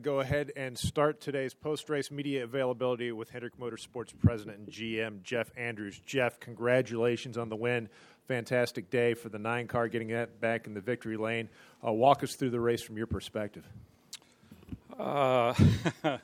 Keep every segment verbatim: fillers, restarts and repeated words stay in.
go ahead and start today's post-race media availability with Hendrick Motorsports President and G M Jeff Andrews. Jeff, congratulations on the win. Fantastic day for the nine car, getting that back in the victory lane. Uh, walk us through the race from your perspective. Uh, a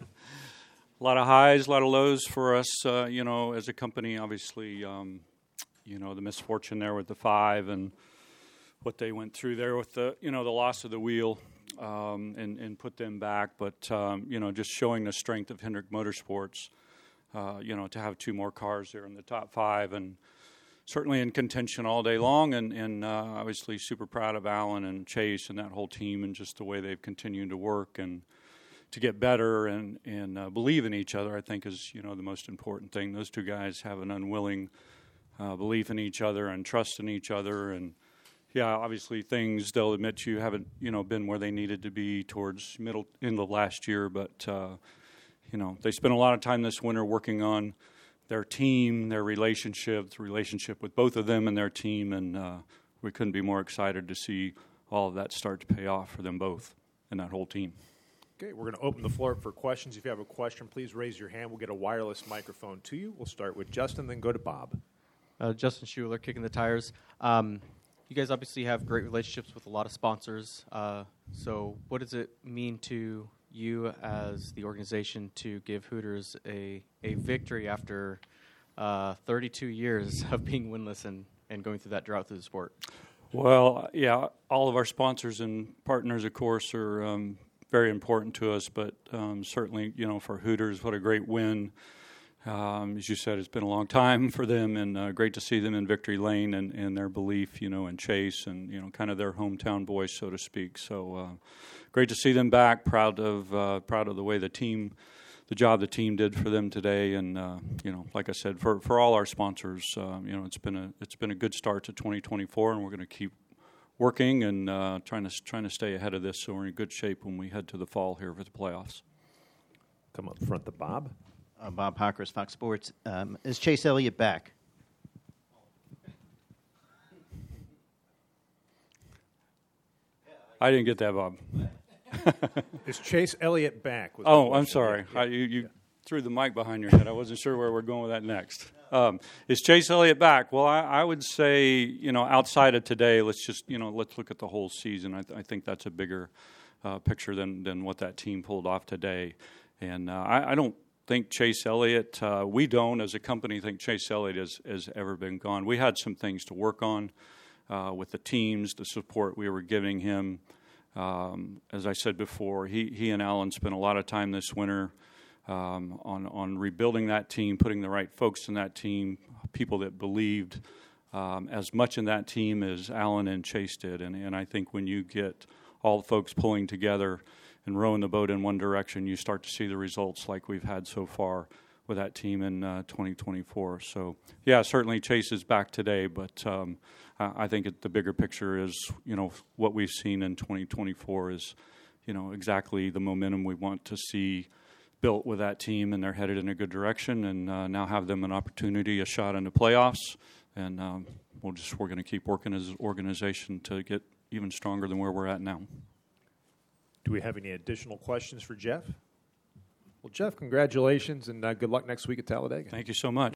lot of highs, a lot of lows for us, uh, you know, as a company. Obviously, um, you know, the misfortune there with the five and what they went through there with the, you know, the loss of the wheel. Um, and, and put them back. But, um, you know, just showing the strength of Hendrick Motorsports, uh, you know, to have two more cars there in the top five and certainly in contention all day long. And, and uh, obviously super proud of Alan and Chase and that whole team and just the way they've continued to work and to get better and, and uh, believe in each other, I think is, you know, the most important thing. Those two guys have an unwilling uh, belief in each other and trust in each other. And yeah, obviously things they'll admit to you haven't, you know, been where they needed to be towards middle end of last year, but uh, you know, they spent a lot of time this winter working on their team, their relationship, the relationship with both of them and their team, and uh, we couldn't be more excited to see all of that start to pay off for them both and that whole team. Okay, we're going to open the floor for questions. If you have a question, please raise your hand. We'll get a wireless microphone to you. We'll start with Justin, then go to Bob. Uh, Justin Schuler, Kicking the Tires. Um, You guys obviously have great relationships with a lot of sponsors. Uh, so what does it mean to you as the organization to give Hooters a, a victory after uh, thirty-two years of being winless and, and going through that drought through the sport? Well, yeah, all of our sponsors and partners, of course, are um, very important to us. But um, certainly, you know, for Hooters, what a great win. Um, as you said, it's been a long time for them, and uh, great to see them in victory lane and, and their belief, you know, in Chase and, you know, kind of their hometown boys, so to speak. So uh, great to see them back. Proud of uh, proud of the way the team, the job the team did for them today, and uh, you know, like I said, for, for all our sponsors, uh, you know, it's been a it's been a good start to twenty twenty-four, and we're going to keep working and uh, trying to trying to stay ahead of this, so we're in good shape when we head to the fall here for the playoffs. Come up front to Bob. Uh, Bob Hockers, Fox Sports. Um, is Chase Elliott back? I didn't get that, Bob. Is Chase Elliott back? Oh, I'm sorry. Yeah. I, you you yeah. threw the mic behind your head. I wasn't sure where we're going with that next. Um, is Chase Elliott back? Well, I, I would say, you know, outside of today, let's just, you know, let's look at the whole season. I, th- I think that's a bigger uh, picture than, than what that team pulled off today. And uh, I, I don't think Chase Elliott, uh, we don't as a company think Chase Elliott has, has ever been gone. We had some things to work on uh, with the teams, the support we were giving him. Um, as I said before, he, he and Alan spent a lot of time this winter um, on, on rebuilding that team, putting the right folks in that team, people that believed um, as much in that team as Alan and Chase did. And, and I think when you get all the folks pulling together and rowing the boat in one direction, you start to see the results like we've had so far with that team in uh, twenty twenty-four. So, yeah, certainly Chase is back today, but um, I think it, the bigger picture is, you know, what we've seen in twenty twenty-four is, you know, exactly the momentum we want to see built with that team, and they're headed in a good direction, and uh, now have them an opportunity, a shot in the playoffs, and um, we'll just we're going to keep working as an organization to get even stronger than where we're at now. Do we have any additional questions for Jeff? Well, Jeff, congratulations, and uh, good luck next week at Talladega. Thank you so much.